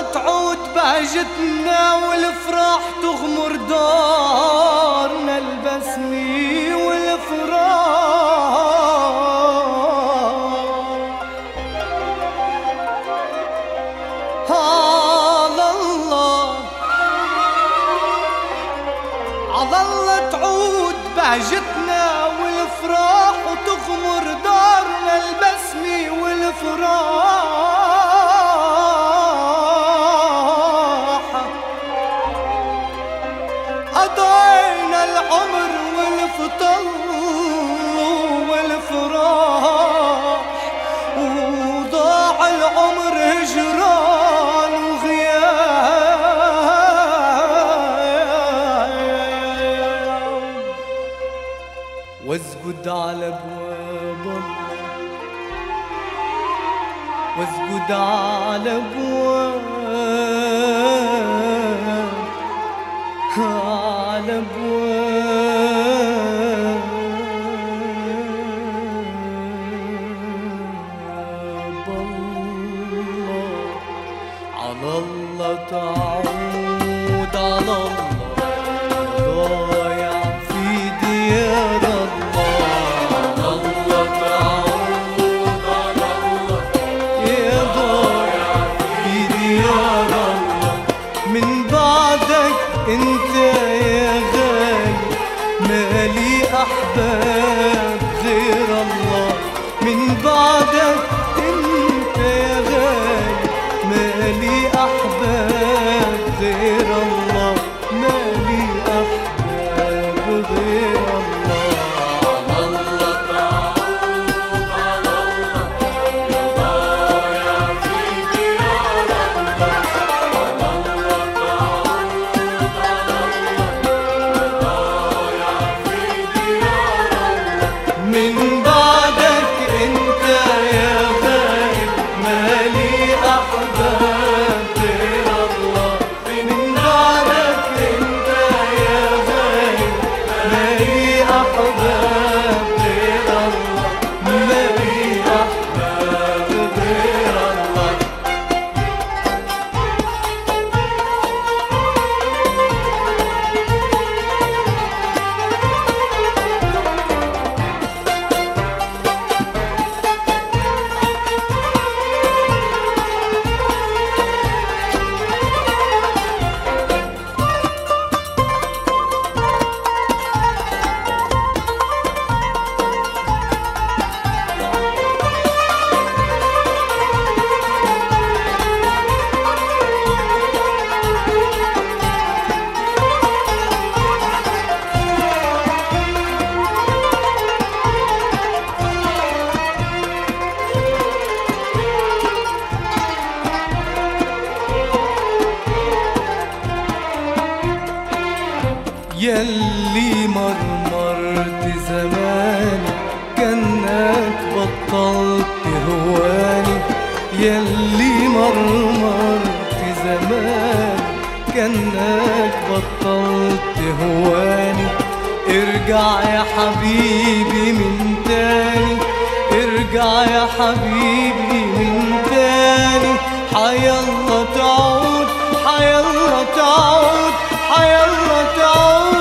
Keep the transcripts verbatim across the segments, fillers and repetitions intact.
تعود بهجتنا والافراح تغمر دارنا البسمي والافراح. على الله على الله تعود بهجتنا والافراح وتغمر دارنا البسمي والافراح. قضينا العمر والفطل والفراح وضاع العمر هجران وغياب. واسجد على ابواب الله واسجد على ابواب على ابواب الله. على الله تعود على الله ضايع في ديار الله. على الله تعود على الله يا ضايع في ديار الله. من بعدك انت يا غالي مالي احباب غير الله. من بعدك انت يا غالي مالي احباب غير الله. مالي احباب غير الله. على الله تعود على الله يا ضايع في ديار الله. على الله تعود على الله يا ضايع في ديار الله. من بعدك انت يا غالي مالي احباب غير الله. من بعدك انت يا غالي مالي احباب غير الله. مالي احباب غير الله. ياللي مرمرت زماني كأنك بطلت هواني. ياللي مرمرت زماني كأنك بطلت هواني. ارجع يا حبيبي من تاني ارجع يا حبيبي من تاني. حيالله تعود حيالله تعود حيالله تعود.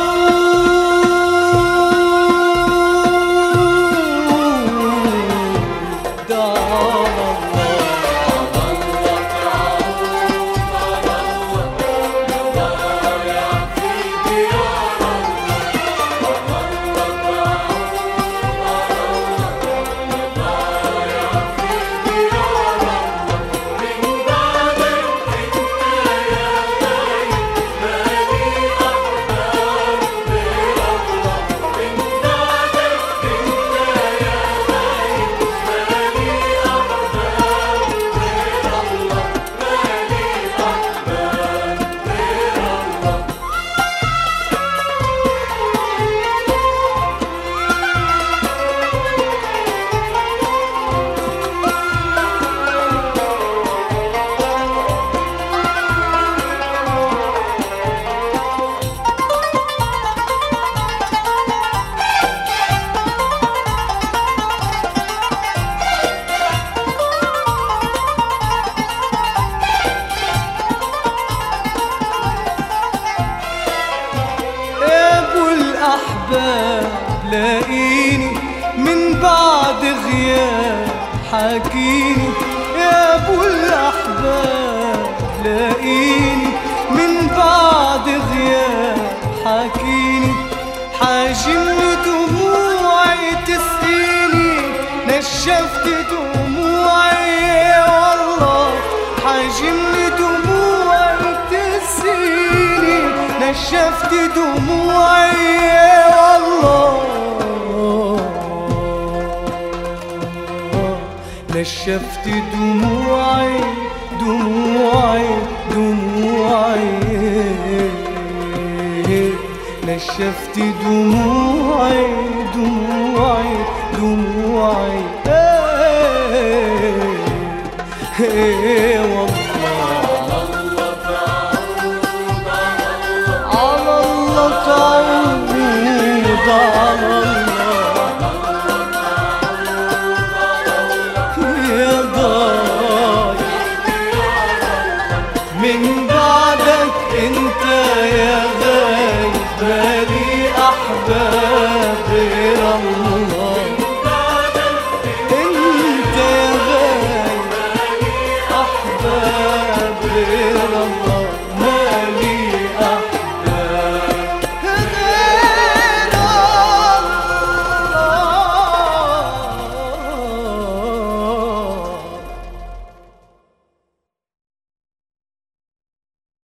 من بعدك الأحباب لاقيني من بعد غياب حاكيني يا أبو الأحباب لاقيني من بعد غياب حاكيني حاجمني دموعي تسقيني نشفت دموعي والله حاجمني دموعي تسقيني نشفت دموعي والله نشفت دموعي دموعي دموعي نشفت دموعي دموعي دموعي ايه ايه والله على الله تعود على الله يا ضايع من بعدك انت يا